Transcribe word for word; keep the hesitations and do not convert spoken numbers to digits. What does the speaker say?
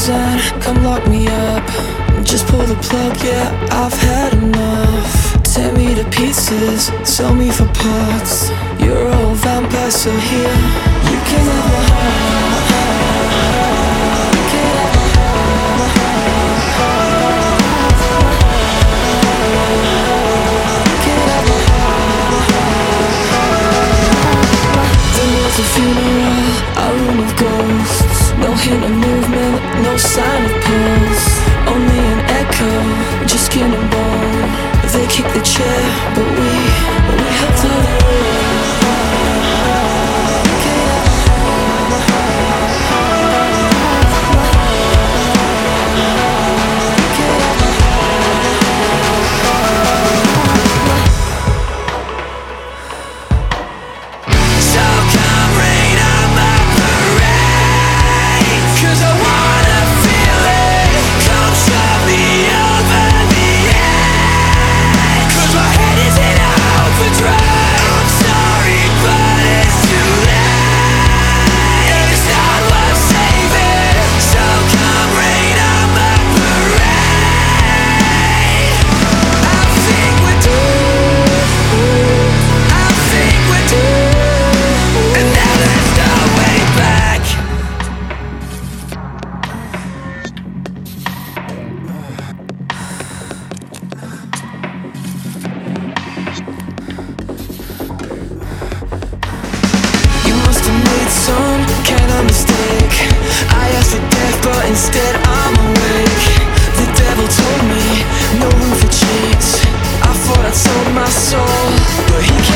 and come lock me up. Just pull the plug, yeah, I've had enough. Tear me to pieces, sell me for parts. You're a old vampire, so here you can have my heart. You can have my heart. You can have my heart. Then there's a funeral, a room of ghosts. No hint of movement, no sign of pulse. Only an echo, just skin and bone. They kick the chair, but we, we held to the some kind of mistake. I asked for death, but instead I'm awake. The devil told me no room for cheats. I thought I sold my soul, but he